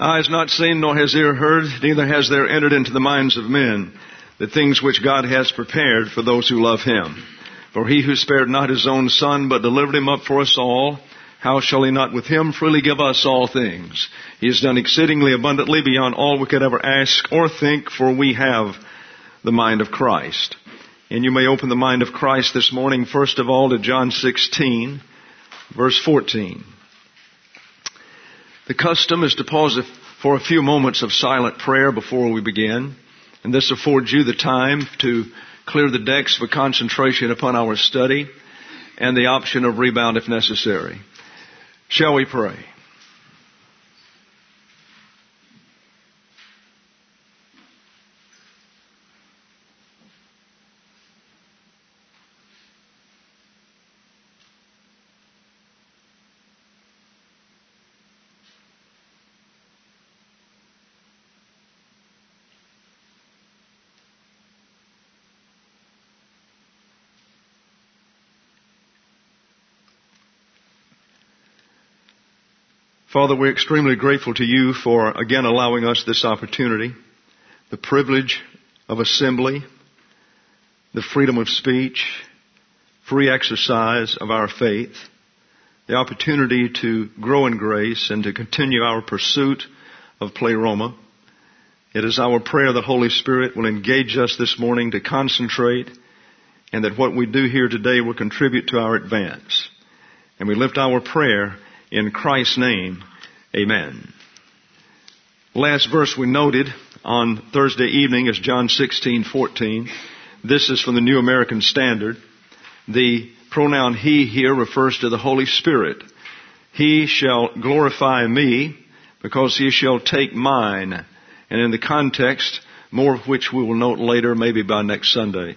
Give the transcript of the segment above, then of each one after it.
Eye has not seen, nor has ear heard, neither has there entered into the minds of men the things which God has prepared for those who love Him. For He who spared not His own Son, but delivered Him up for us all, how shall He not with Him freely give us all things? He has done exceedingly abundantly beyond all we could ever ask or think, for we have the mind of Christ. And you may open the mind of Christ this morning, first of all, to John 16, verse 14. The custom is to pause for a few moments of silent prayer before we begin, and this affords you the time to clear the decks for concentration upon our study and the option of rebound if necessary. Shall we pray? Father, we're extremely grateful to you for again allowing us this opportunity, the privilege of assembly, the freedom of speech, free exercise of our faith, the opportunity to grow in grace and to continue our pursuit of pleroma. It is our prayer that Holy Spirit will engage us this morning to concentrate, and that what we do here today will contribute to our advance. And we lift our prayer in Christ's name, amen. Last verse we noted on Thursday evening is John 16:14. This is from the New American Standard. The pronoun He here refers to the Holy Spirit. He shall glorify me because He shall take mine. And in the context, more of which we will note later, maybe by next Sunday.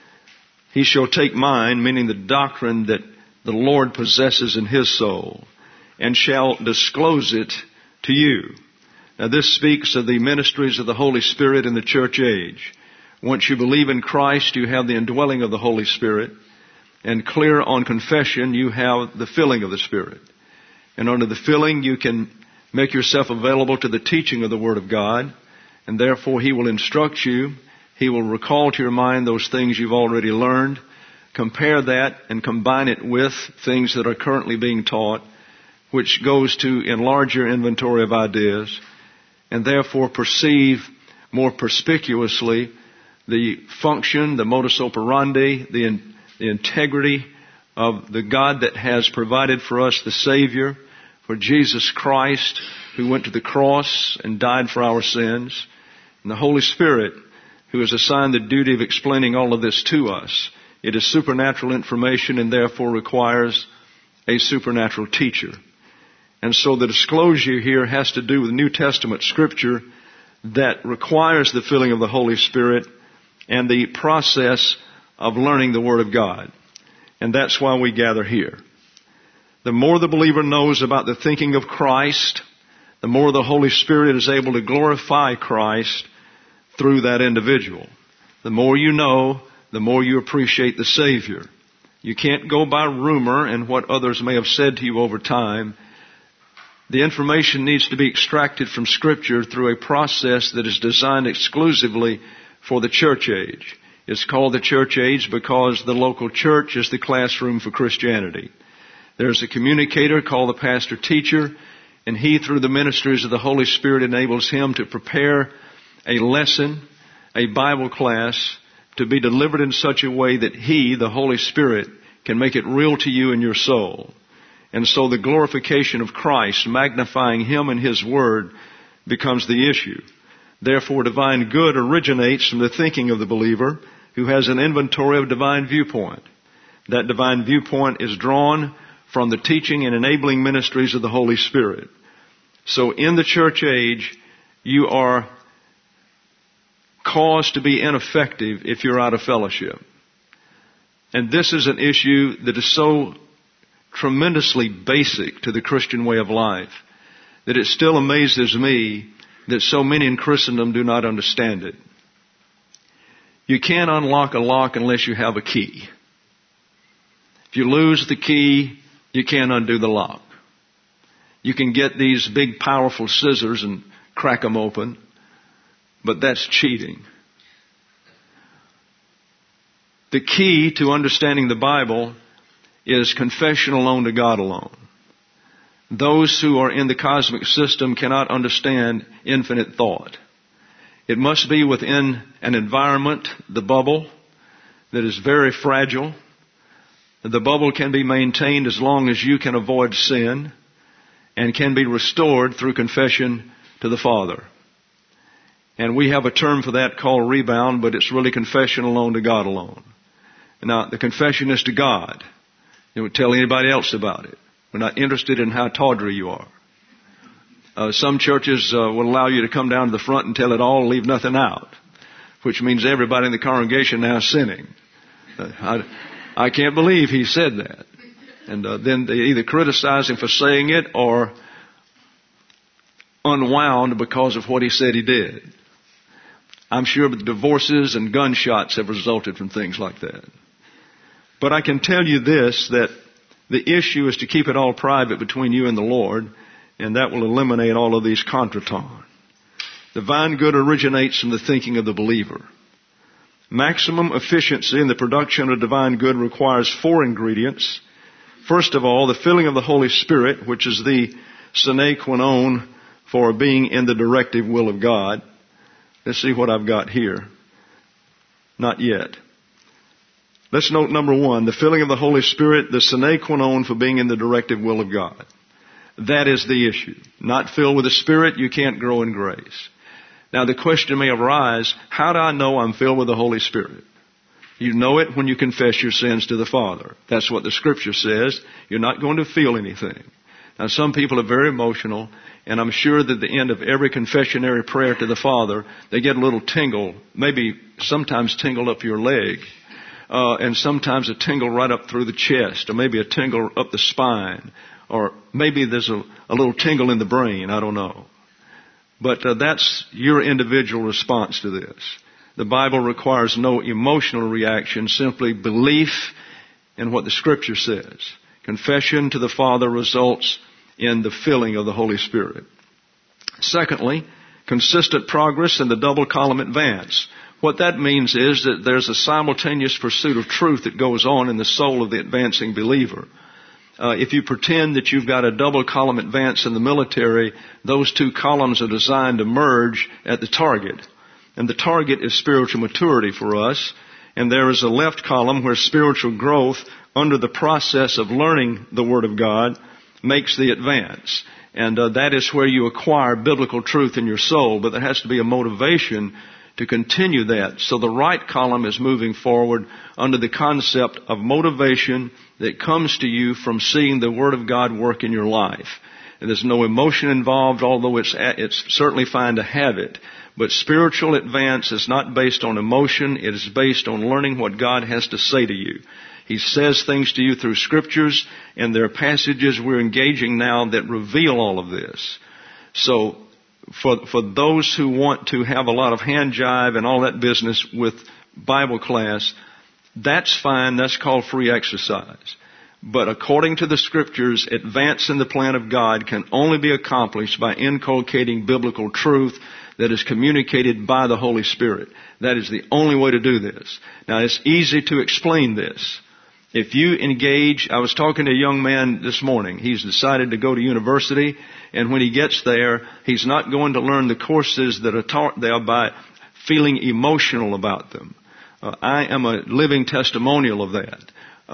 He shall take mine, meaning the doctrine that the Lord possesses in His soul, and shall disclose it to you. Now this speaks of the ministries of the Holy Spirit in the church age. Once you believe in Christ, you have the indwelling of the Holy Spirit, and clear on confession, you have the filling of the Spirit. And under the filling, you can make yourself available to the teaching of the Word of God, and therefore He will instruct you. He will recall to your mind those things you've already learned, compare that and combine it with things that are currently being taught, which goes to enlarge your inventory of ideas, and therefore perceive more perspicuously the function, the modus operandi, the integrity of the God that has provided for us the Savior, for Jesus Christ, who went to the cross and died for our sins, and the Holy Spirit, who has assigned the duty of explaining all of this to us. It is supernatural information and therefore requires a supernatural teacher. And so the disclosure here has to do with New Testament Scripture that requires the filling of the Holy Spirit and the process of learning the Word of God. And that's why we gather here. The more the believer knows about the thinking of Christ, the more the Holy Spirit is able to glorify Christ through that individual. The more you know, the more you appreciate the Savior. You can't go by rumor and what others may have said to you over time. The information needs to be extracted from Scripture through a process that is designed exclusively for the church age. It's called the church age because the local church is the classroom for Christianity. There's a communicator called the pastor-teacher, and he, through the ministries of the Holy Spirit, enables him to prepare a lesson, a Bible class, to be delivered in such a way that he, the Holy Spirit, can make it real to you in your soul. And so the glorification of Christ, magnifying Him and His Word, becomes the issue. Therefore, divine good originates from the thinking of the believer who has an inventory of divine viewpoint. That divine viewpoint is drawn from the teaching and enabling ministries of the Holy Spirit. So in the church age, you are caused to be ineffective if you're out of fellowship. And this is an issue that is so tremendously basic to the Christian way of life that it still amazes me that so many in Christendom do not understand it. You can't unlock a lock unless you have a key. If you lose the key, you can't undo the lock. You can get these big, powerful scissors and crack them open, but that's cheating. The key to understanding the Bible is confession alone to God alone. Those who are in the cosmic system cannot understand infinite thought. It must be within an environment, the bubble, that is very fragile. The bubble can be maintained as long as you can avoid sin and can be restored through confession to the Father. And we have a term for that called rebound, but it's really confession alone to God alone. Now, the confession is to God. You don't tell anybody else about it. We're not interested in how tawdry you are. Some churches will allow you to come down to the front and tell it all, leave nothing out, which means everybody in the congregation now is sinning. I can't believe he said that. And then they either criticize him for saying it or unwound because of what he said he did. I'm sure that divorces and gunshots have resulted from things like that. But I can tell you this, that the issue is to keep it all private between you and the Lord, and that will eliminate all of these contretemps. Divine good originates from the thinking of the believer. Maximum efficiency in the production of divine good requires 4 ingredients. First of all, the filling of the Holy Spirit, which is the sine qua non for being in the directive will of God. Let's see what I've got here. Not yet. Let's note number 1, the filling of the Holy Spirit, the sine qua non for being in the directive will of God. That is the issue. Not filled with the Spirit, you can't grow in grace. Now the question may arise, how do I know I'm filled with the Holy Spirit? You know it when you confess your sins to the Father. That's what the Scripture says. You're not going to feel anything. Now some people are very emotional, and I'm sure that at the end of every confessionary prayer to the Father, they get a little tingle, maybe sometimes tingle up your leg, and sometimes a tingle right up through the chest, or maybe a tingle up the spine, or maybe there's a little tingle in the brain, I don't know. But that's your individual response to this. The Bible requires no emotional reaction, simply belief in what the Scripture says. Confession to the Father results in the filling of the Holy Spirit. Secondly, consistent progress in the double column advance. What that means is that there's a simultaneous pursuit of truth that goes on in the soul of the advancing believer. If you pretend that you've got a double column advance in the military, those 2 columns are designed to merge at the target. And the target is spiritual maturity for us. And there is a left column where spiritual growth under the process of learning the Word of God makes the advance. And that is where you acquire biblical truth in your soul. But there has to be a motivation to continue that. So the right column is moving forward under the concept of motivation that comes to you from seeing the Word of God work in your life. And there's no emotion involved, although it's certainly fine to have it. But spiritual advance is not based on emotion. It is based on learning what God has to say to you. He says things to you through Scriptures, and there are passages we're engaging now that reveal all of this. So for those who want to have a lot of hand jive and all that business with Bible class, that's fine. That's called free exercise. But according to the Scriptures, advance in the plan of God can only be accomplished by inculcating biblical truth that is communicated by the Holy Spirit. That is the only way to do this. Now, it's easy to explain this. If you engage, I was talking to a young man this morning. He's decided to go to university, and when he gets there, he's not going to learn the courses that are taught there by feeling emotional about them. I am a living testimonial of that.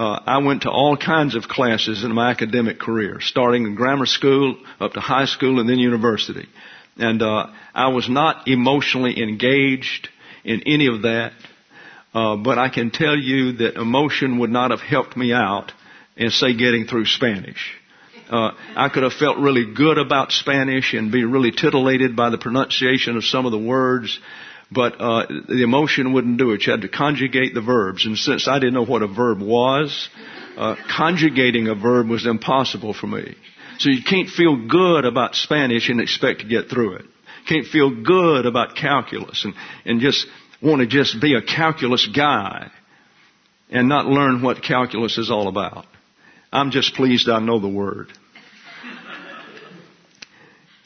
I went to all kinds of classes in my academic career, starting in grammar school up to high school and then university. And I was not emotionally engaged in any of that. But I can tell you that emotion would not have helped me out in, say, getting through Spanish. I could have felt really good about Spanish and be really titillated by the pronunciation of some of the words, but the emotion wouldn't do it. You had to conjugate the verbs. And since I didn't know what a verb was, conjugating a verb was impossible for me. So you can't feel good about Spanish and expect to get through it. Can't feel good about calculus and just want to just be a calculus guy and not learn what calculus is all about. I'm just pleased I know the Word.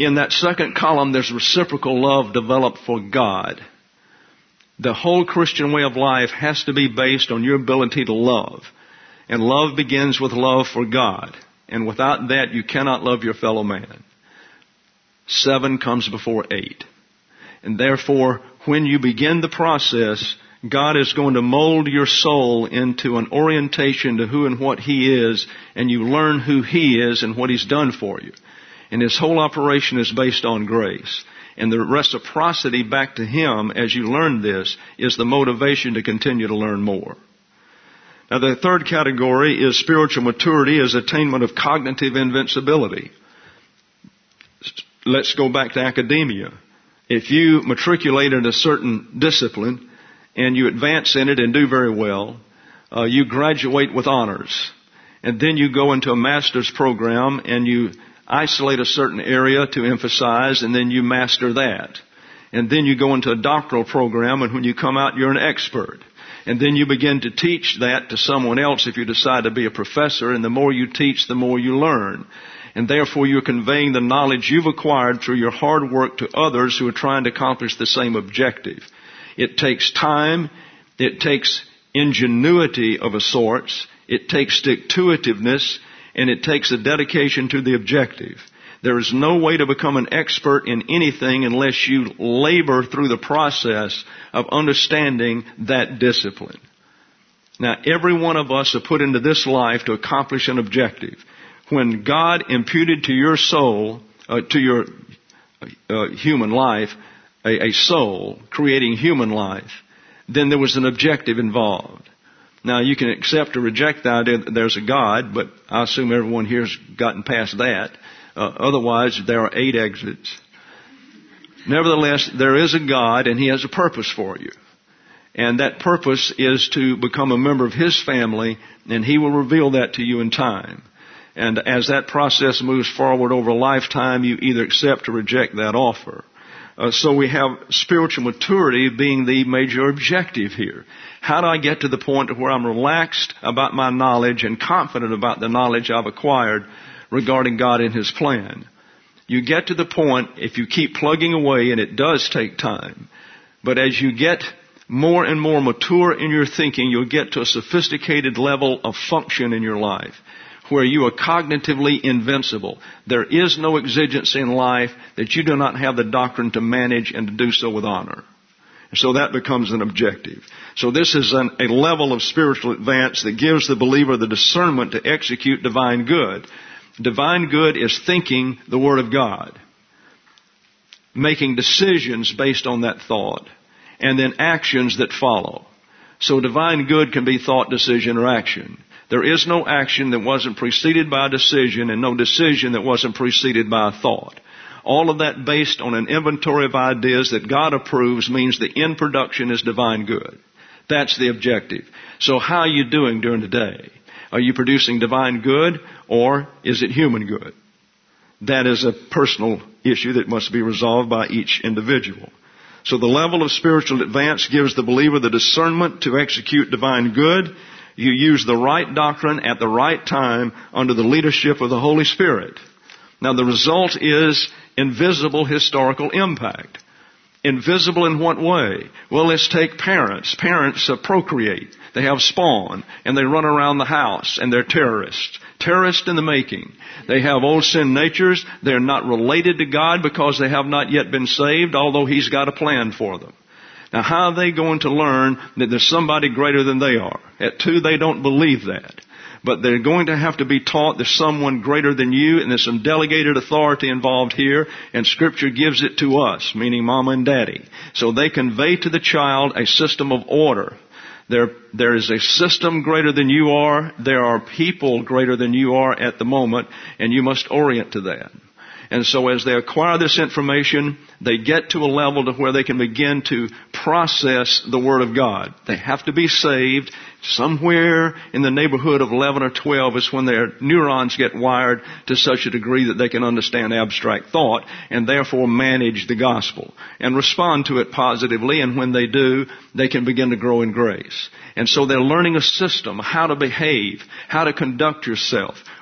in that second column, there's reciprocal love developed for God. The whole Christian way of life has to be based on your ability to love. And love begins with love for God. And without that, you cannot love your fellow man. 7 comes before 8. And therefore, when you begin the process, God is going to mold your soul into an orientation to who and what He is, and you learn who He is and what He's done for you. And His whole operation is based on grace. And the reciprocity back to Him as you learn this is the motivation to continue to learn more. Now the third category is spiritual maturity as attainment of cognitive invincibility. Let's go back to academia. If you matriculate in a certain discipline and you advance in it and do very well, you graduate with honors. And then you go into a master's program and you isolate a certain area to emphasize, and then you master that. And then you go into a doctoral program, and when you come out, you're an expert. And then you begin to teach that to someone else if you decide to be a professor, and the more you teach, the more you learn. And therefore you're conveying the knowledge you've acquired through your hard work to others who are trying to accomplish the same objective. It takes time, it takes ingenuity of a sort, it takes stick-to-itiveness, and it takes a dedication to the objective. There is no way to become an expert in anything unless you labor through the process of understanding that discipline. Now, every one of us are put into this life to accomplish an objective. When God imputed to your soul, to your human life, a soul, creating human life, then there was an objective involved. Now, you can accept or reject the idea that there's a God, but I assume everyone here has gotten past that. Otherwise, there are 8 exits. Nevertheless, there is a God, and He has a purpose for you. And that purpose is to become a member of His family, and He will reveal that to you in time. And as that process moves forward over a lifetime, you either accept or reject that offer. So we have spiritual maturity being the major objective here. How do I get to the point where I'm relaxed about my knowledge and confident about the knowledge I've acquired regarding God and His plan? You get to the point, if you keep plugging away, and it does take time, but as you get more and more mature in your thinking, you'll get to a sophisticated level of function in your life where you are cognitively invincible. There is no exigency in life that you do not have the doctrine to manage and to do so with honor. So that becomes an objective. So this is a level of spiritual advance that gives the believer the discernment to execute divine good. Divine good is thinking the Word of God, making decisions based on that thought, and then actions that follow. So divine good can be thought, decision, or action. There is no action that wasn't preceded by a decision, and no decision that wasn't preceded by a thought. All of that based on an inventory of ideas that God approves means the end production is divine good. That's the objective. So how are you doing during the day? Are you producing divine good, or is it human good? That is a personal issue that must be resolved by each individual. So the level of spiritual advance gives the believer the discernment to execute divine good. You use the right doctrine at the right time under the leadership of the Holy Spirit. Now the result is invisible historical impact. Invisible in what way? Well, let's take parents. Parents procreate. They have spawn, and they run around the house, and they're terrorists. Terrorists in the making. They have old sin natures. They're not related to God because they have not yet been saved, although He's got a plan for them. Now, how are they going to learn that there's somebody greater than they are? At 2, they don't believe that. But they're going to have to be taught there's someone greater than you, and there's some delegated authority involved here, and Scripture gives it to us, meaning Mama and Daddy. So they convey to the child a system of order. There is a system greater than you are. There are people greater than you are at the moment, and you must orient to that. And so as they acquire this information, they get to a level to where they can begin to process the Word of God. They have to be saved. Somewhere in the neighborhood of 11 or 12 is when their neurons get wired to such a degree that they can understand abstract thought and therefore manage the gospel and respond to it positively. And when they do, they can begin to grow in grace. And so they're learning a system, how to behave, how to conduct yourself,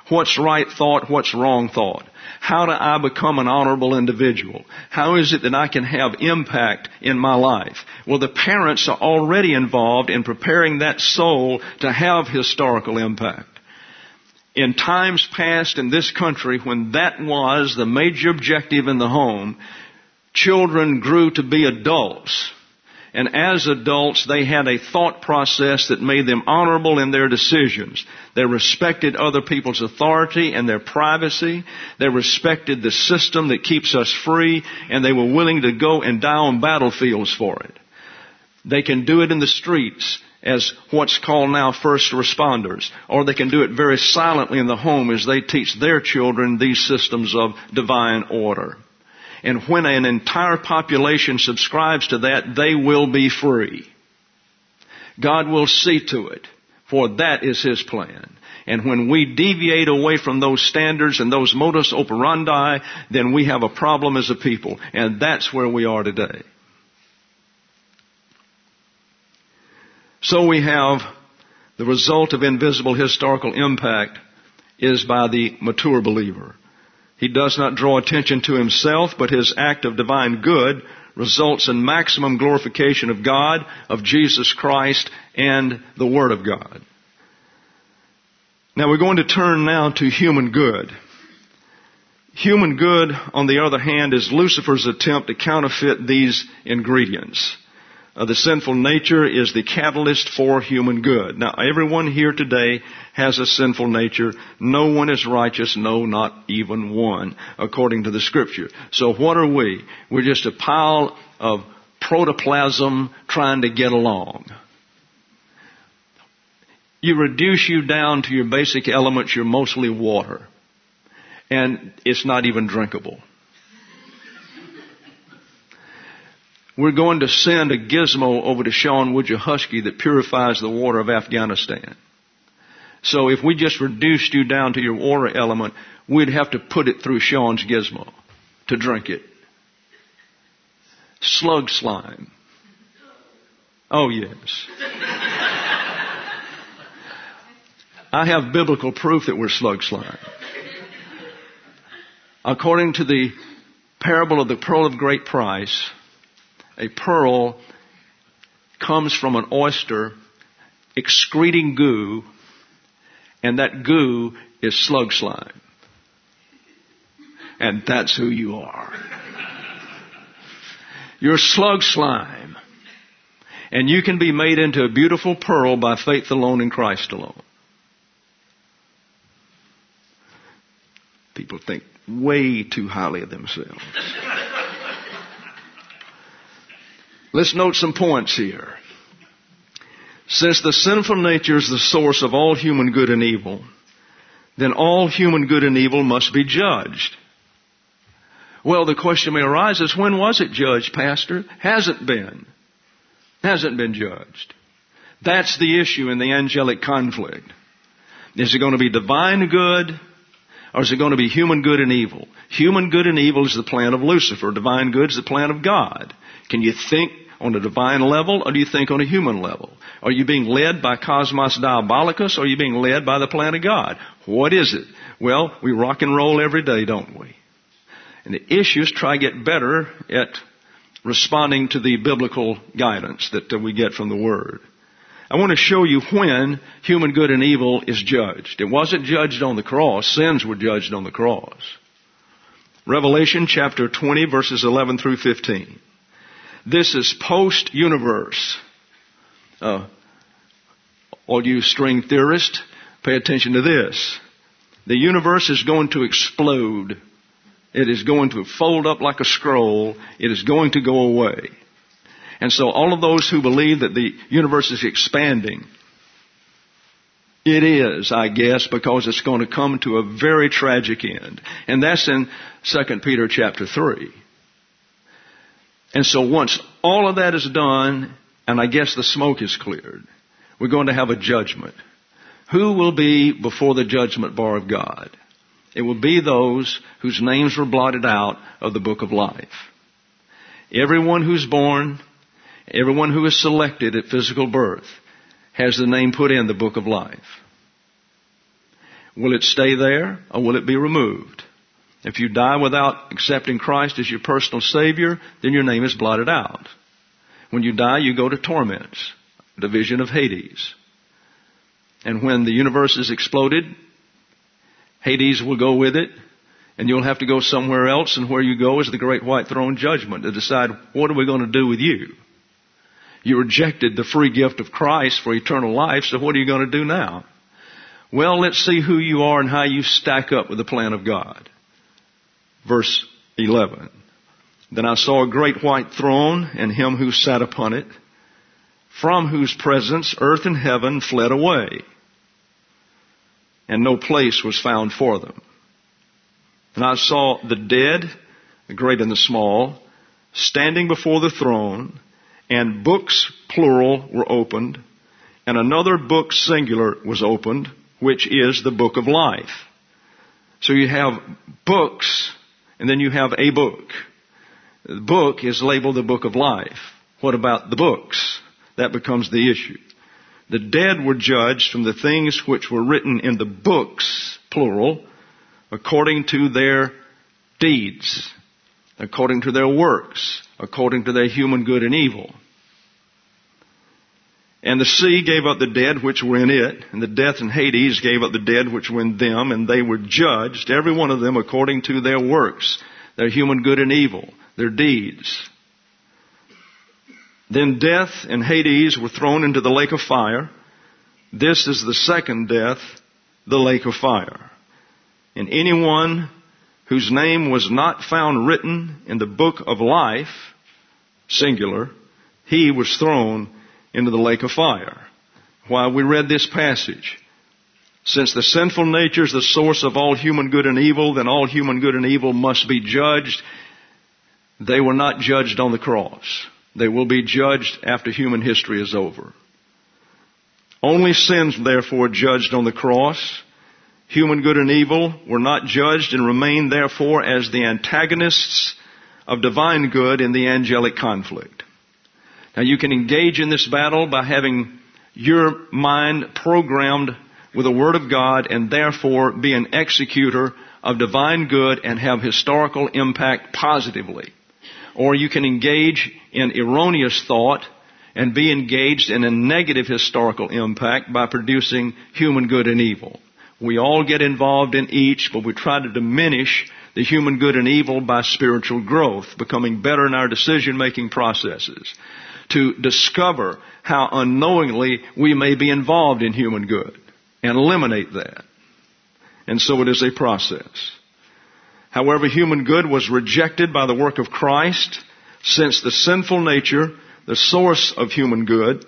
What's right thought? What's wrong thought? How do I become an honorable individual? How is it that I can have impact in my life? Well, the parents are already involved in preparing that soul to have historical impact. In times past in this country, when that was the major objective in the home, children grew to be adults. And as adults, they had a thought process that made them honorable in their decisions. They respected other people's authority and their privacy. They respected the system that keeps us free, and they were willing to go and die on battlefields for it. They can do it in the streets as what's called now first responders, or they can do it very silently in the home as they teach their children these systems of divine order. And when an entire population subscribes to that, they will be free. God will see to it, for that is His plan. And when we deviate away from those standards and those modus operandi, then we have a problem as a people. And that's where we are today. So we have the result of invisible historical impact is by the mature believer. He does not draw attention to himself, but his act of divine good results in maximum glorification of God, of Jesus Christ, and the Word of God. Now we're going to turn now to human good. Human good, on the other hand, is Lucifer's attempt to counterfeit these ingredients. The sinful nature is the catalyst for human good. Now, everyone here today has a sinful nature. No one is righteous, no, not even one, according to the Scripture. So what are we? We're just a pile of protoplasm trying to get along. You reduce you down to your basic elements, you're mostly water. And it's not even drinkable. We're going to send a gizmo over to Sean Wujahusky that purifies the water of Afghanistan. So if we just reduced you down to your water element, we'd have to put it through Sean's gizmo to drink it. Slug slime. Oh, yes. I have biblical proof that we're slug slime. According to the parable of the pearl of great price, a pearl comes from an oyster excreting goo, and that goo is slug slime. And that's who you are. You're slug slime. And you can be made into a beautiful pearl by faith alone in Christ alone. People think way too highly of themselves. Let's note some points here. Since the sinful nature is the source of all human good and evil, then all human good and evil must be judged. Well, the question may arise is, when was it judged, Pastor? Hasn't been. Hasn't been judged. That's the issue in the angelic conflict. Is it going to be divine good, or is it going to be human good and evil? Human good and evil is the plan of Lucifer. Divine good is the plan of God. Can you think on a divine level, or do you think on a human level? Are you being led by Cosmos Diabolicus, or are you being led by the plan of God? What is it? Well, we rock and roll every day, don't we? And the issue is try to get better at responding to the biblical guidance that we get from the Word. I want to show you when human good and evil is judged. It wasn't judged on the cross. Sins were judged on the cross. Revelation chapter 20, verses 11 through 15. This is post-universe. All you string theorists, pay attention to this. The universe is going to explode. It is going to fold up like a scroll. It is going to go away. And so all of those who believe that the universe is expanding, it is, I guess, because it's going to come to a very tragic end. And that's in 2 Peter chapter 3. And so once all of that is done, and I guess the smoke is cleared, we're going to have a judgment. Who will be before the judgment bar of God? It will be those whose names were blotted out of the book of life. Everyone who's born, everyone who is selected at physical birth has the name put in the book of life. Will it stay there or will it be removed? If you die without accepting Christ as your personal Savior, then your name is blotted out. When you die, you go to torments, division of Hades. And when the universe is exploded, Hades will go with it, and you'll have to go somewhere else, and where you go is the great white throne judgment to decide, what are we going to do with you? You rejected the free gift of Christ for eternal life, so what are you going to do now? Well, let's see who you are and how you stack up with the plan of God. Verse 11. Then I saw a great white throne and him who sat upon it, from whose presence earth and heaven fled away, and no place was found for them. And I saw the dead, the great and the small, standing before the throne, and books, plural, were opened, and another book, singular, was opened, which is the book of life. So you have books, and then you have a book. The book is labeled the book of life. What about the books? That becomes the issue. The dead were judged from the things which were written in the books, plural, according to their deeds, according to their works, according to their human good and evil. And the sea gave up the dead which were in it, and the death and Hades gave up the dead which were in them, and they were judged, every one of them according to their works, their human good and evil, their deeds. Then death and Hades were thrown into the lake of fire. This is the second death, the lake of fire. And anyone whose name was not found written in the book of life, singular, he was thrown into the lake of fire. Why we read this passage. Since the sinful nature is the source of all human good and evil, then all human good and evil must be judged. They were not judged on the cross. They will be judged after human history is over. Only sins, therefore, judged on the cross. Human good and evil were not judged and remain, therefore, as the antagonists of divine good in the angelic conflict. Now, you can engage in this battle by having your mind programmed with the Word of God and therefore be an executor of divine good and have historical impact positively. Or you can engage in erroneous thought and be engaged in a negative historical impact by producing human good and evil. We all get involved in each, but we try to diminish the human good and evil by spiritual growth, becoming better in our decision-making processes, to discover how unknowingly we may be involved in human good and eliminate that. And so it is a process. However, human good was rejected by the work of Christ, since the sinful nature, the source of human good,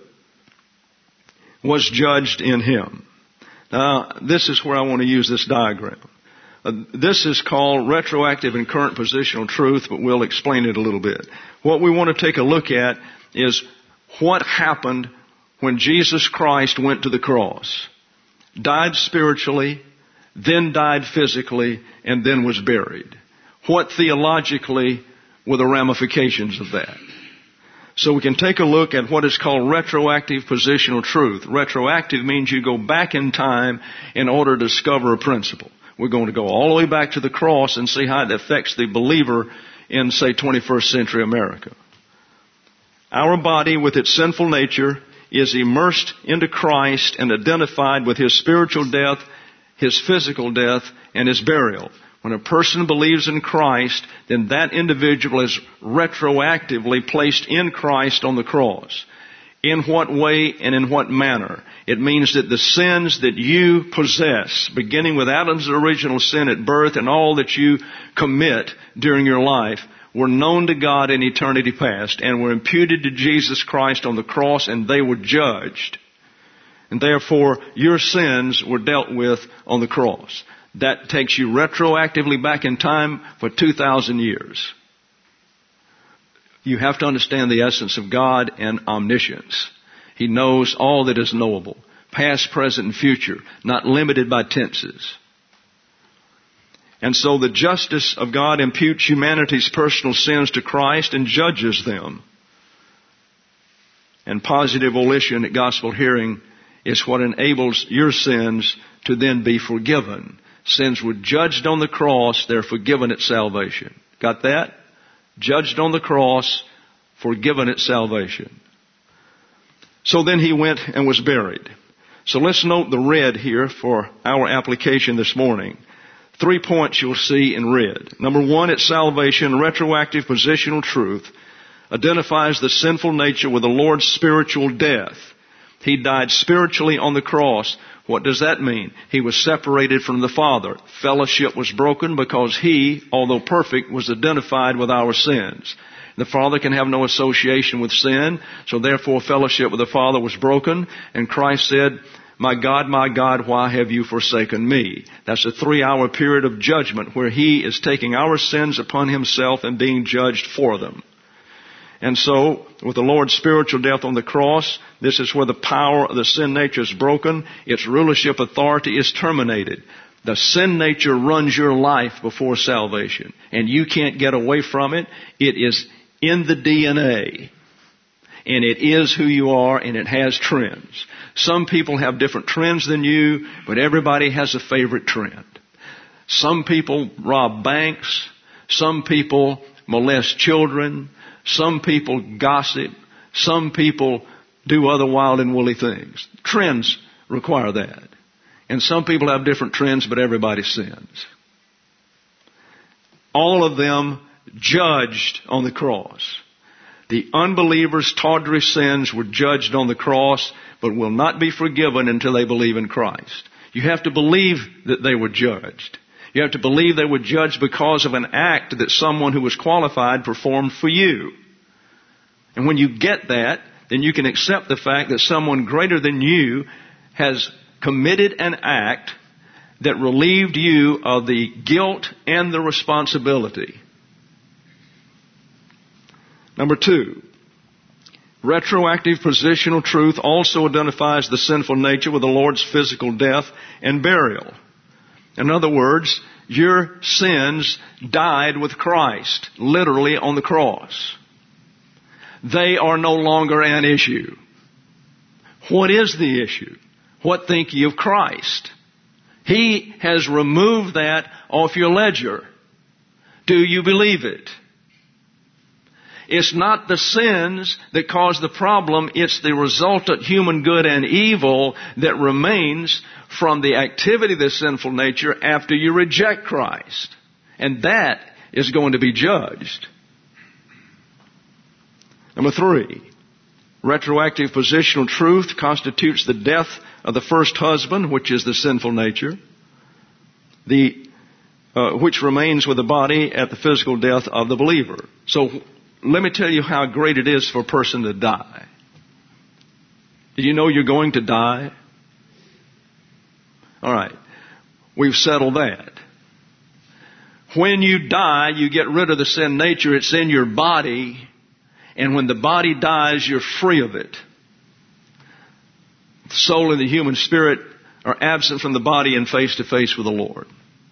was judged in Him. Now, this is where I want to use this diagram. This is called retroactive and current positional truth, but we'll explain it a little bit. What we want to take a look at is what happened when Jesus Christ went to the cross, died spiritually, then died physically, and then was buried. What theologically were the ramifications of that? So we can take a look at what is called retroactive positional truth. Retroactive means you go back in time in order to discover a principle. We're going to go all the way back to the cross and see how it affects the believer in, say, 21st century America. Our body, with its sinful nature, is immersed into Christ and identified with His spiritual death, His physical death, and His burial. When a person believes in Christ, then that individual is retroactively placed in Christ on the cross. In what way and in what manner? It means that the sins that you possess, beginning with Adam's original sin at birth and all that you commit during your life, were known to God in eternity past and were imputed to Jesus Christ on the cross, and they were judged. And therefore, your sins were dealt with on the cross. That takes you retroactively back in time for 2,000 years. You have to understand the essence of God and omniscience. He knows all that is knowable, past, present, and future, not limited by tenses. And so the justice of God imputes humanity's personal sins to Christ and judges them. And positive volition at gospel hearing is what enables your sins to then be forgiven. Sins were judged on the cross, they're forgiven at salvation. Got that? Judged on the cross, forgiven at salvation. So then he went and was buried. So let's note the red here for our application this morning. 3 points you'll see in red. Number 1, at salvation, retroactive positional truth identifies the sinful nature with the Lord's spiritual death. He died spiritually on the cross. What does that mean? He was separated from the Father. Fellowship was broken because He, although perfect, was identified with our sins. The Father can have no association with sin, so therefore fellowship with the Father was broken, and Christ said, my God, why have you forsaken me? That's a 3-hour period of judgment where He is taking our sins upon Himself and being judged for them. And so, with the Lord's spiritual death on the cross, this is where the power of the sin nature is broken. Its rulership authority is terminated. The sin nature runs your life before salvation, and you can't get away from it. It is in the DNA, and it is who you are, and it has trends. Some people have different trends than you, but everybody has a favorite trend. Some people rob banks. Some people molest children. Some people gossip. Some people do other wild and woolly things. Trends require that. And some people have different trends, but everybody sins. All of them judged on the cross. The unbelievers' tawdry sins were judged on the cross, but will not be forgiven until they believe in Christ. You have to believe that they were judged. You have to believe they were judged because of an act that someone who was qualified performed for you. And when you get that, then you can accept the fact that someone greater than you has committed an act that relieved you of the guilt and the responsibility. Number 2, retroactive positional truth also identifies the sinful nature with the Lord's physical death and burial. In other words, your sins died with Christ, literally on the cross. They are no longer an issue. What is the issue? What think ye of Christ? He has removed that off your ledger. Do you believe it? It's not the sins that cause the problem. It's the resultant human good and evil that remains from the activity of the sinful nature after you reject Christ. And that is going to be judged. Number 3, retroactive positional truth constitutes the death of the first husband, which is the sinful nature, which remains with the body at the physical death of the believer. So let me tell you how great it is for a person to die. Did you know you're going to die? All right. We've settled that. When you die, you get rid of the sin nature. It's in your body. And when the body dies, you're free of it. The soul and the human spirit are absent from the body and face to face with the Lord.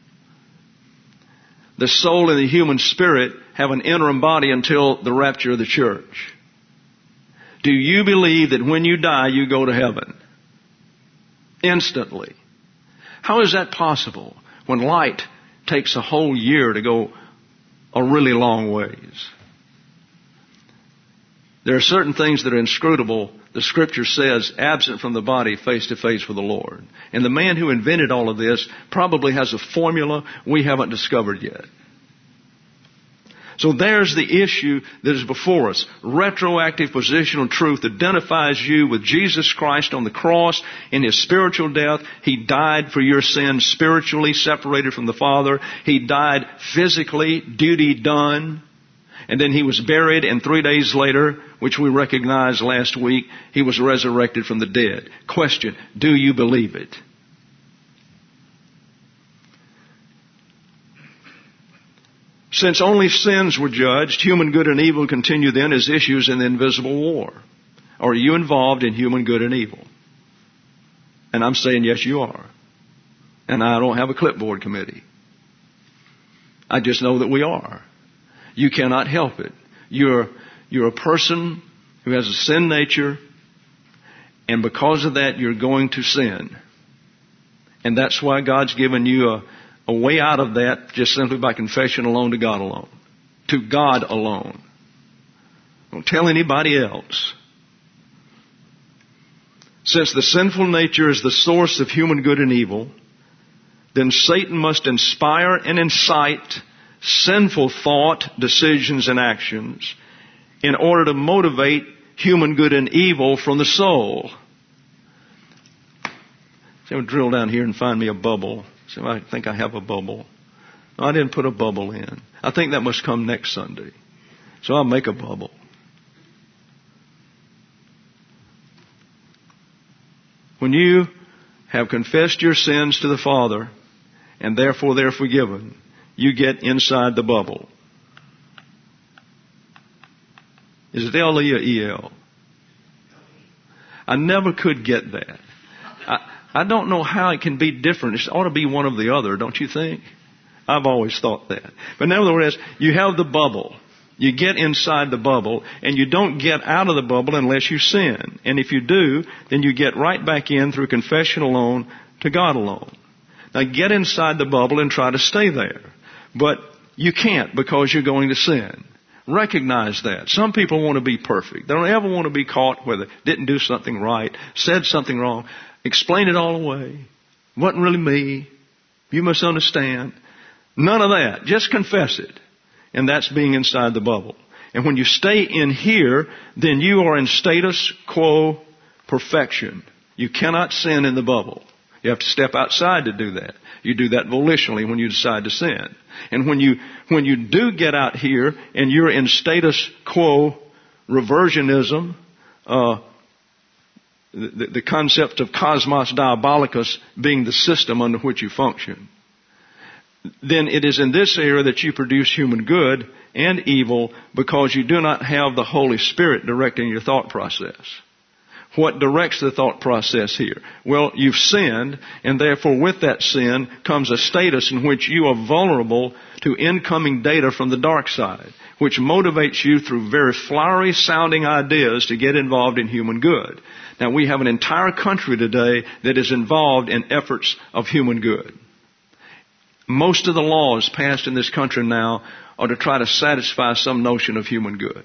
The soul and the human spirit have an interim body until the rapture of the church. Do you believe that when you die, you go to heaven? Instantly. How is that possible when light takes a whole year to go a really long ways? There are certain things that are inscrutable. The Scripture says, absent from the body, face to face with the Lord. And the man who invented all of this probably has a formula we haven't discovered yet. So there's the issue that is before us. Retroactive positional truth identifies you with Jesus Christ on the cross in His spiritual death. He died for your sins spiritually, separated from the Father. He died physically, duty done. And then He was buried, and 3 days later, which we recognized last week, He was resurrected from the dead. Question, do you believe it? Since only sins were judged, human good and evil continue then as issues in the invisible war. Are you involved in human good and evil? And I'm saying yes, you are. And I don't have a clipboard committee. I just know that we are. You cannot help it. You're a person who has a sin nature, and because of that, you're going to sin. And that's why God's given you a way out of that just simply by confession alone to God alone. To God alone. Don't tell anybody else. Since the sinful nature is the source of human good and evil, then Satan must inspire and incite sinful thought, decisions, and actions in order to motivate human good and evil from the soul. So I'll drill down here and find me a bubble. So I think I have a bubble. No, I didn't put a bubble in. I think that must come next Sunday. So I'll make a bubble. When you have confessed your sins to the Father, and therefore they're forgiven, you get inside the bubble. Is it L-E or E-L? I never could get that. I don't know how it can be different. It ought to be one of the other, don't you think? I've always thought that. But nevertheless, you have the bubble. You get inside the bubble, and you don't get out of the bubble unless you sin. And if you do, then you get right back in through confession alone to God alone. Now get inside the bubble and try to stay there. But you can't because you're going to sin. Recognize that. Some people want to be perfect. They don't ever want to be caught where they didn't do something right, said something wrong, explain it all away. Wasn't really me. You must understand. None of that. Just confess it. And that's being inside the bubble. And when you stay in here, then you are in status quo perfection. You cannot sin in the bubble. You have to step outside to do that. You do that volitionally when you decide to sin. And when you do get out here and you're in status quo reversionism, the concept of cosmos diabolicus being the system under which you function, then it is in this area that you produce human good and evil because you do not have the Holy Spirit directing your thought process. What directs the thought process here? Well, you've sinned, and therefore with that sin comes a status in which you are vulnerable to incoming data from the dark side, which motivates you through very flowery sounding ideas to get involved in human good. Now, we have an entire country today that is involved in efforts of human good. Most of the laws passed in this country now are to try to satisfy some notion of human good.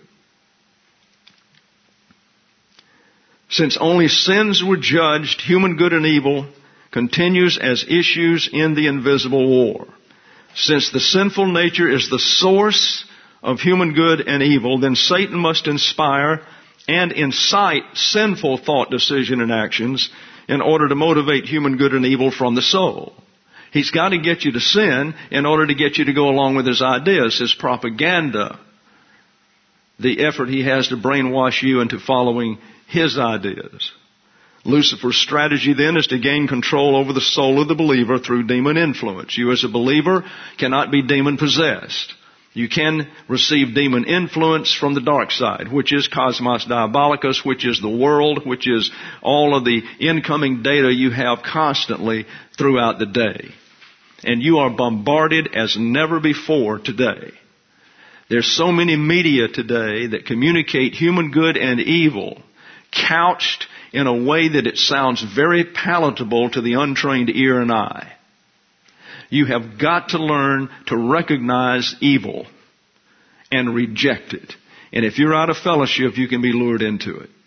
Since only sins were judged, human good and evil continues as issues in the invisible war. Since the sinful nature is the source of human good and evil, then Satan must inspire and incite sinful thought, decision, and actions in order to motivate human good and evil from the soul. He's got to get you to sin in order to get you to go along with his ideas, his propaganda, the effort he has to brainwash you into following his ideas. Lucifer's strategy then is to gain control over the soul of the believer through demon influence. You as a believer cannot be demon possessed. You can receive demon influence from the dark side, which is cosmos diabolicus, which is the world, which is all of the incoming data you have constantly throughout the day. And you are bombarded as never before today. There's so many media today that communicate human good and evil, couched in a way that it sounds very palatable to the untrained ear and eye. You have got to learn to recognize evil and reject it. And if you're out of fellowship, you can be lured into it.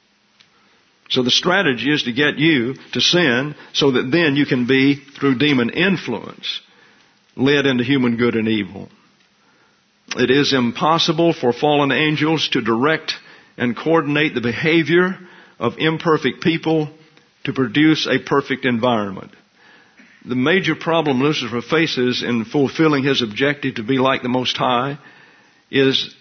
So the strategy is to get you to sin so that then you can be, through demon influence, led into human good and evil. It is impossible for fallen angels to direct and coordinate the behavior of imperfect people to produce a perfect environment. The major problem Lucifer faces in fulfilling his objective to be like the Most High is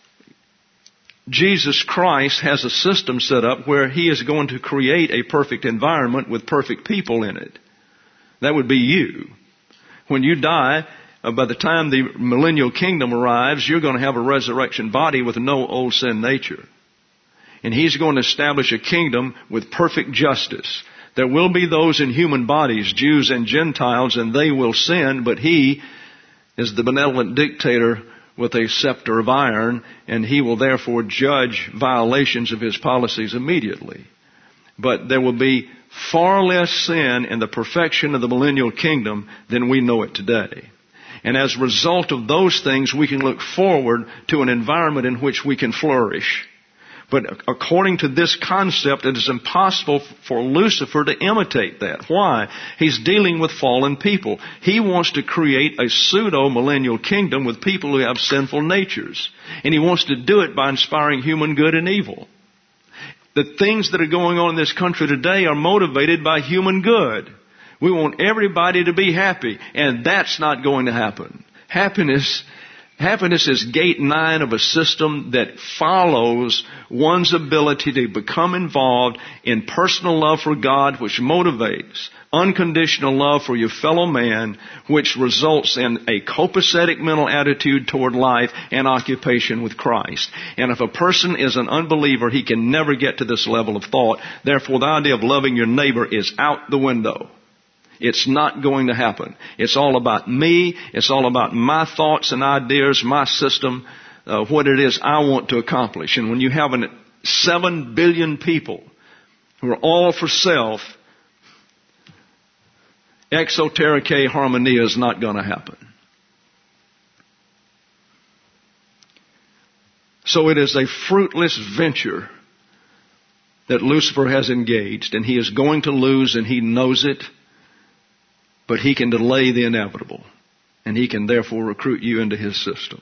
Jesus Christ has a system set up where he is going to create a perfect environment with perfect people in it. That would be you. When you die, by the time the millennial kingdom arrives, you're going to have a resurrection body with no old sin nature. And he's going to establish a kingdom with perfect justice. There will be those in human bodies, Jews and Gentiles, and they will sin, but he is the benevolent dictator with a scepter of iron, and he will therefore judge violations of his policies immediately. But there will be far less sin in the perfection of the millennial kingdom than we know it today. And as a result of those things, we can look forward to an environment in which we can flourish. But according to this concept, it is impossible for Lucifer to imitate that. Why? He's dealing with fallen people. He wants to create a pseudo-millennial kingdom with people who have sinful natures. And he wants to do it by inspiring human good and evil. The things that are going on in this country today are motivated by human good. We want everybody to be happy, and that's not going to happen. Happiness is gate 9 of a system that follows one's ability to become involved in personal love for God, which motivates unconditional love for your fellow man, which results in a copacetic mental attitude toward life and occupation with Christ. And if a person is an unbeliever, he can never get to this level of thought. Therefore, the idea of loving your neighbor is out the window. It's not going to happen. It's all about me. It's all about my thoughts and ideas, my system, what it is I want to accomplish. And when you have 7 billion people who are all for self, exotericae harmonia is not going to happen. So it is a fruitless venture that Lucifer has engaged, and he is going to lose, and he knows it. But he can delay the inevitable, and he can therefore recruit you into his system.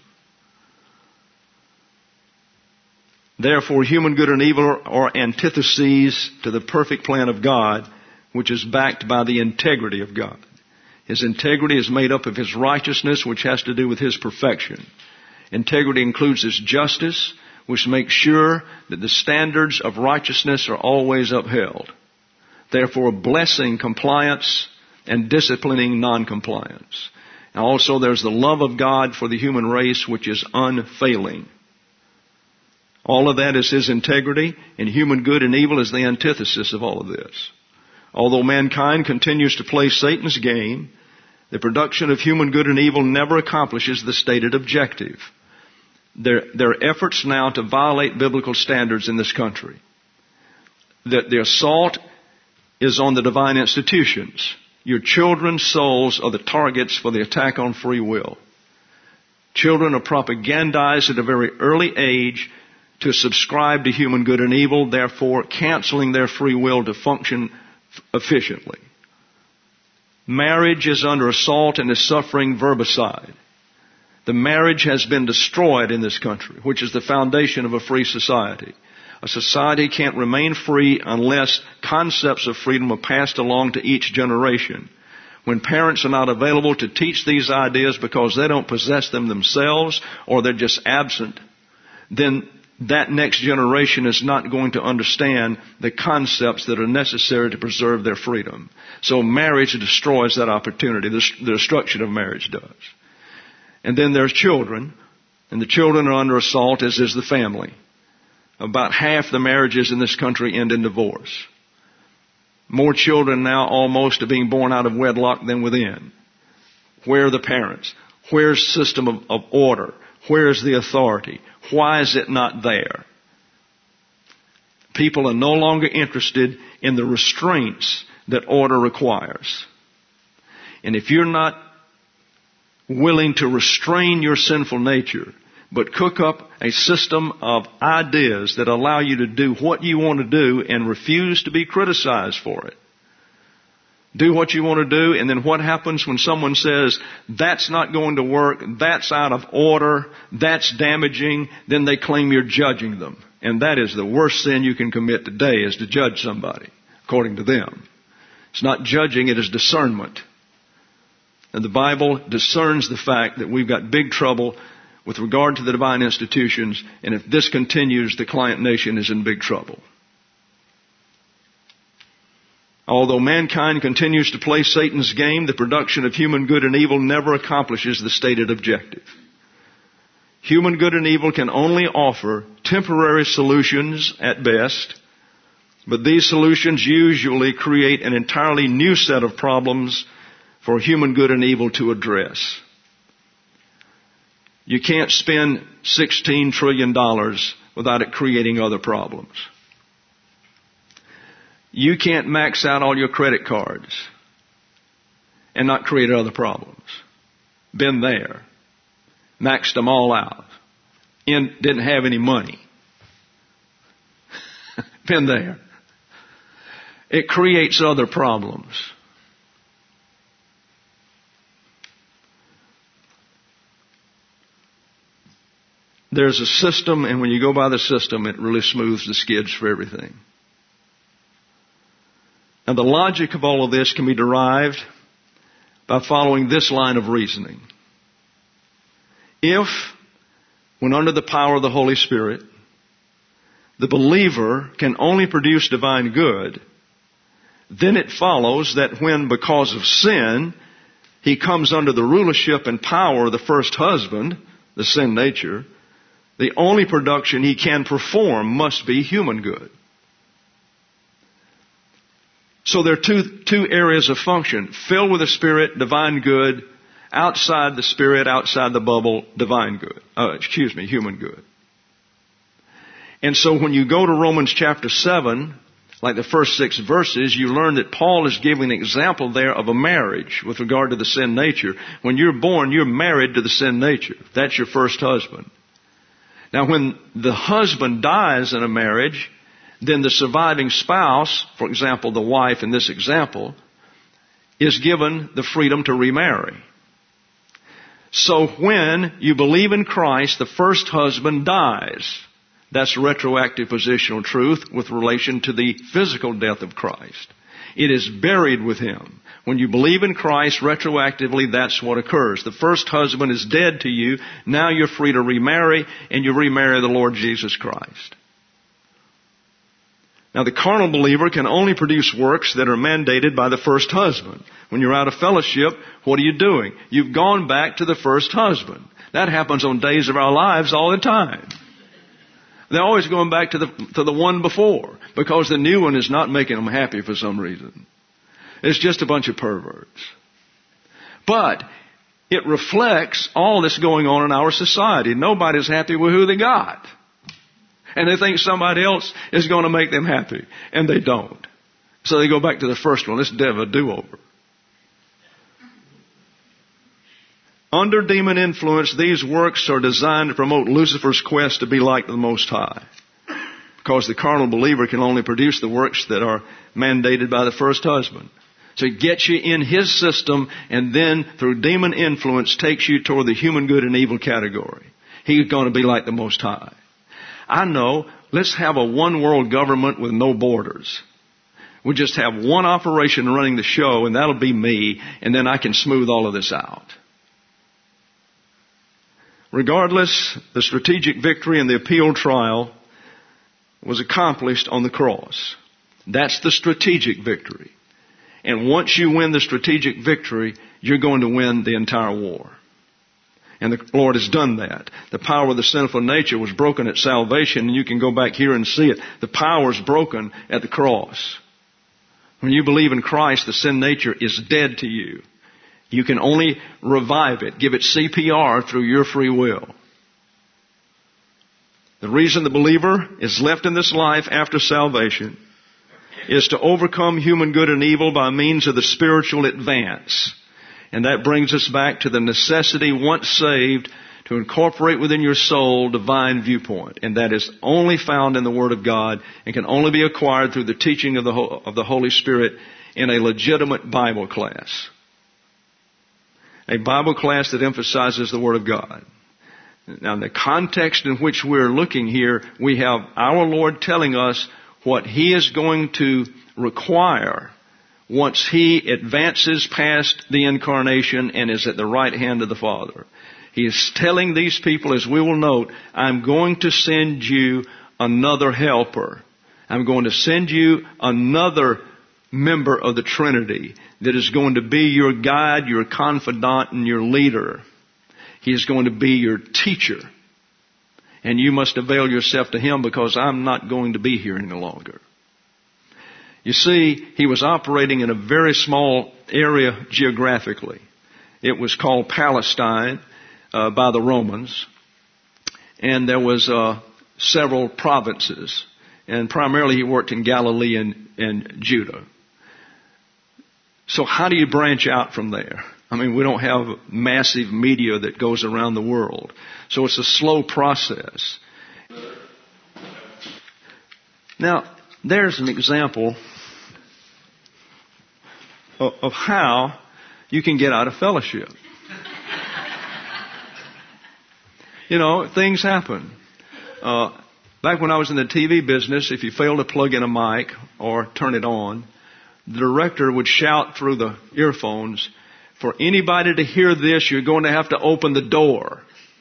Therefore, human good and evil are antitheses to the perfect plan of God, which is backed by the integrity of God. His integrity is made up of his righteousness, which has to do with his perfection. Integrity includes his justice, which makes sure that the standards of righteousness are always upheld. Therefore, blessing compliance and disciplining noncompliance. And also there's the love of God for the human race, which is unfailing. All of that is his integrity, and human good and evil is the antithesis of all of this. Although mankind continues to play Satan's game, the production of human good and evil never accomplishes the stated objective. There are efforts now to violate biblical standards in this country. The assault is on the divine institutions. Your children's souls are the targets for the attack on free will. Children are propagandized at a very early age to subscribe to human good and evil, therefore canceling their free will to function efficiently. Marriage is under assault and is suffering verbicide. The marriage has been destroyed in this country, which is the foundation of a free society. A society can't remain free unless concepts of freedom are passed along to each generation. When parents are not available to teach these ideas because they don't possess them themselves or they're just absent, then that next generation is not going to understand the concepts that are necessary to preserve their freedom. So marriage destroys that opportunity. The destruction of marriage does. And then there's children, and the children are under assault, as is the family. About half the marriages in this country end in divorce. More children now almost are being born out of wedlock than within. Where are the parents? Where's the system of order? Where is the authority? Why is it not there? People are no longer interested in the restraints that order requires. And if you're not willing to restrain your sinful nature, but cook up a system of ideas that allow you to do what you want to do and refuse to be criticized for it. Do what you want to do, and then what happens when someone says, that's not going to work, that's out of order, that's damaging, then they claim you're judging them. And that is the worst sin you can commit today, is to judge somebody, according to them. It's not judging, it is discernment. And the Bible discerns the fact that we've got big trouble with regard to the divine institutions, and if this continues, the client nation is in big trouble. Although mankind continues to play Satan's game, the production of human good and evil never accomplishes the stated objective. Human good and evil can only offer temporary solutions at best, but these solutions usually create an entirely new set of problems for human good and evil to address. You can't spend $16 trillion without it creating other problems. You can't max out all your credit cards and not create other problems. Been there. Maxed them all out. Didn't have any money. Been there. It creates other problems. There's a system, and when you go by the system, it really smooths the skids for everything. Now, the logic of all of this can be derived by following this line of reasoning. If, when under the power of the Holy Spirit, the believer can only produce divine good, then it follows that when, because of sin, he comes under the rulership and power of the first husband, the sin nature, the only production he can perform must be human good. So there are two areas of function. Filled with the Spirit, divine good. Outside the Spirit, outside the bubble, human good. And so when you go to Romans chapter 7, like the first 6 verses, you learn that Paul is giving an example there of a marriage with regard to the sin nature. When you're born, you're married to the sin nature. That's your first husband. Now, when the husband dies in a marriage, then the surviving spouse, for example, the wife in this example, is given the freedom to remarry. So when you believe in Christ, the first husband dies. That's retroactive positional truth with relation to the physical death of Christ. It is buried with Him. When you believe in Christ retroactively, that's what occurs. The first husband is dead to you. Now you're free to remarry, and you remarry the Lord Jesus Christ. Now the carnal believer can only produce works that are mandated by the first husband. When you're out of fellowship, what are you doing? You've gone back to the first husband. That happens on days of our lives all the time. They're always going back to the one before, because the new one is not making them happy for some reason. It's just a bunch of perverts. But it reflects all that's going on in our society. Nobody's happy with who they got. And they think somebody else is going to make them happy. And they don't. So they go back to the first one. Let's have a do-over. Under demon influence, these works are designed to promote Lucifer's quest to be like the Most High. Because the carnal believer can only produce the works that are mandated by the first husband. So it gets you in his system, and then through demon influence takes you toward the human good and evil category. He's going to be like the Most High. I know, let's have a one world government with no borders. We'll just have one operation running the show, and that'll be me, and then I can smooth all of this out. Regardless, the strategic victory in the appeal trial was accomplished on the cross. That's the strategic victory. And once you win the strategic victory, you're going to win the entire war. And the Lord has done that. The power of the sinful nature was broken at salvation, and you can go back here and see it. The power is broken at the cross. When you believe in Christ, the sin nature is dead to you. You can only revive it, give it CPR through your free will. The reason the believer is left in this life after salvation is to overcome human good and evil by means of the spiritual advance. And that brings us back to the necessity, once saved, to incorporate within your soul divine viewpoint. And that is only found in the Word of God and can only be acquired through the teaching of the Holy Spirit in a legitimate Bible class. A Bible class that emphasizes the Word of God. Now, in the context in which we're looking here, we have our Lord telling us what He is going to require once He advances past the incarnation and is at the right hand of the Father. He is telling these people, as we will note, I'm going to send you another helper. I'm going to send you another member of the Trinity that is going to be your guide, your confidant, and your leader. He is going to be your teacher. And you must avail yourself to Him, because I'm not going to be here any longer. You see, He was operating in a very small area geographically. It was called Palestine by the Romans. And there was several provinces. And primarily he worked in Galilee and Judah. So how do you branch out from there? I mean, we don't have massive media that goes around the world. So it's a slow process. Now, there's an example of how you can get out of fellowship. You know, things happen. Back when I was in the TV business, if you failed to plug in a mic or turn it on, the director would shout through the earphones, "For anybody to hear this, you're going to have to open the door."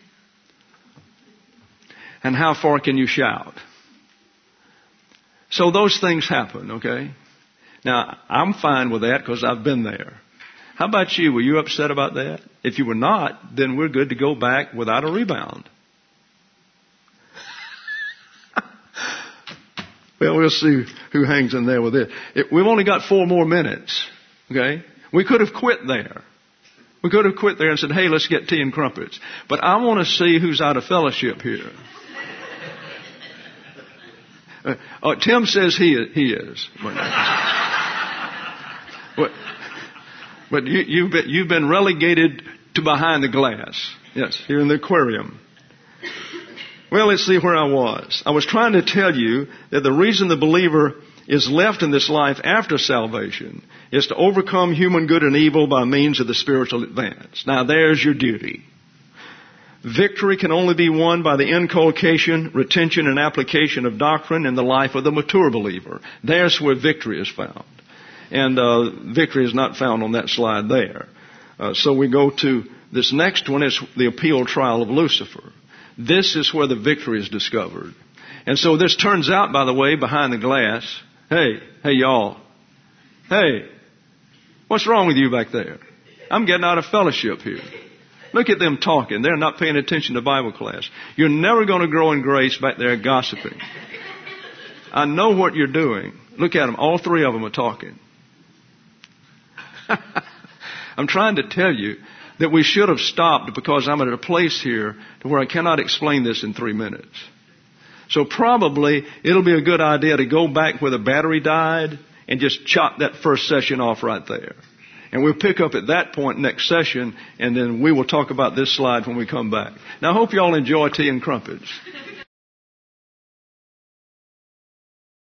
And how far can you shout? So those things happen, okay? Now, I'm fine with that because I've been there. How about you? Were you upset about that? If you were not, then we're good to go back without a rebound. Well, we'll see who hangs in there with it. We've only got 4 more minutes, okay? We could have quit there. We could have quit there and said, "Hey, let's get tea and crumpets." But I want to see who's out of fellowship here. Tim says he is. But you've been relegated to behind the glass. Yes, here in the aquarium. Well, let's see where I was. I was trying to tell you that the reason the believer is left in this life after salvation is to overcome human good and evil by means of the spiritual advance. Now, there's your duty. Victory can only be won by the inculcation, retention, and application of doctrine in the life of the mature believer. There's where victory is found. And victory is not found on that slide there. So we go to this next one. It's the appeal trial of Lucifer. This is where the victory is discovered. And so this turns out, by the way, behind the glass. Hey, y'all. Hey, what's wrong with you back there? I'm getting out of fellowship here. Look at them talking. They're not paying attention to Bible class. You're never going to grow in grace back there gossiping. I know what you're doing. Look at them. All 3 of them are talking. I'm trying to tell you that we should have stopped because I'm at a place here to where I cannot explain this in 3 minutes. So probably it'll be a good idea to go back where the battery died and just chop that first session off right there. And we'll pick up at that point next session, and then we will talk about this slide when we come back. Now, I hope you all enjoy tea and crumpets.